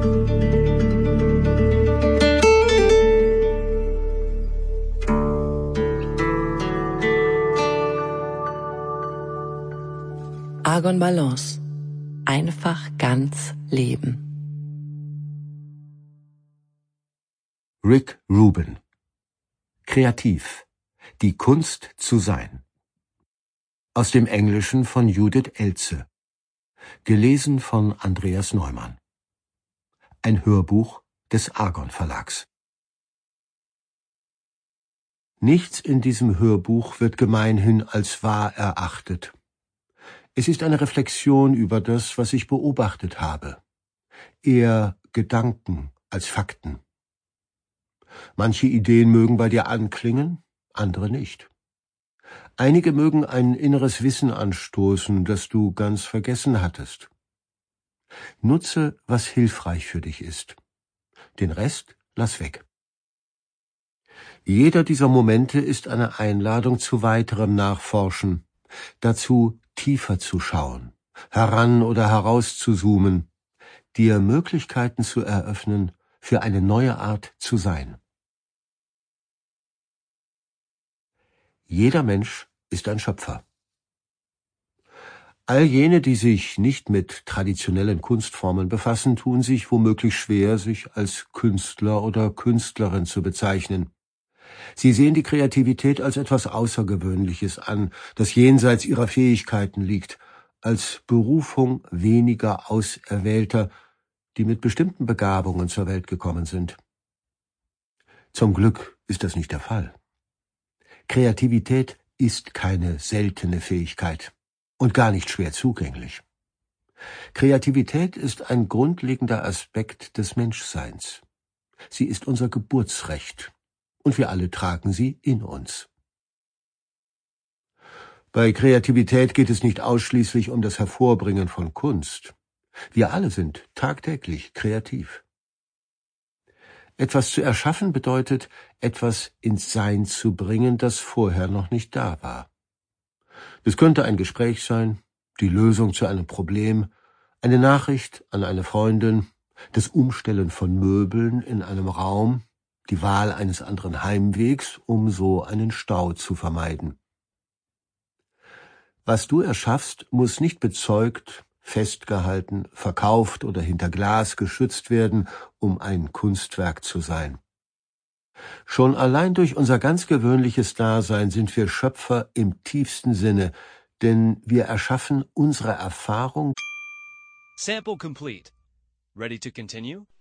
Argon Balance. Einfach ganz leben. Rick Rubin. Kreativ. Die Kunst zu sein. Aus dem Englischen von Judith Elze. Gelesen von Andreas Neumann. Ein Hörbuch des Argon Verlags. Nichts in diesem Hörbuch wird gemeinhin als wahr erachtet. Es ist eine Reflexion über das, was ich beobachtet habe. Eher Gedanken als Fakten. Manche Ideen mögen bei dir anklingen, andere nicht. Einige mögen ein inneres Wissen anstoßen, das du ganz vergessen hattest. Nutze, was hilfreich für dich ist. Den Rest lass weg. Jeder dieser Momente ist eine Einladung zu weiterem Nachforschen, dazu tiefer zu schauen, heran oder heraus zu zoomen, dir Möglichkeiten zu eröffnen für eine neue Art zu sein. Jeder Mensch ist ein Schöpfer. All jene, die sich nicht mit traditionellen Kunstformen befassen, tun sich womöglich schwer, sich als Künstler oder Künstlerin zu bezeichnen. Sie sehen die Kreativität als etwas Außergewöhnliches an, das jenseits ihrer Fähigkeiten liegt, als Berufung weniger Auserwählter, die mit bestimmten Begabungen zur Welt gekommen sind. Zum Glück ist das nicht der Fall. Kreativität ist keine seltene Fähigkeit und gar nicht schwer zugänglich. Kreativität ist ein grundlegender Aspekt des Menschseins. Sie ist unser Geburtsrecht. Und wir alle tragen sie in uns. Bei Kreativität geht es nicht ausschließlich um das Hervorbringen von Kunst. Wir alle sind tagtäglich kreativ. Etwas zu erschaffen bedeutet, etwas ins Sein zu bringen, das vorher noch nicht da war. Es könnte ein Gespräch sein, die Lösung zu einem Problem, eine Nachricht an eine Freundin, das Umstellen von Möbeln in einem Raum, die Wahl eines anderen Heimwegs, um so einen Stau zu vermeiden. Was du erschaffst, muss nicht bezeugt, festgehalten, verkauft oder hinter Glas geschützt werden, um ein Kunstwerk zu sein. Schon allein durch unser ganz gewöhnliches Dasein sind wir Schöpfer im tiefsten Sinne, denn wir erschaffen unsere Erfahrung. Sample complete. Ready to continue?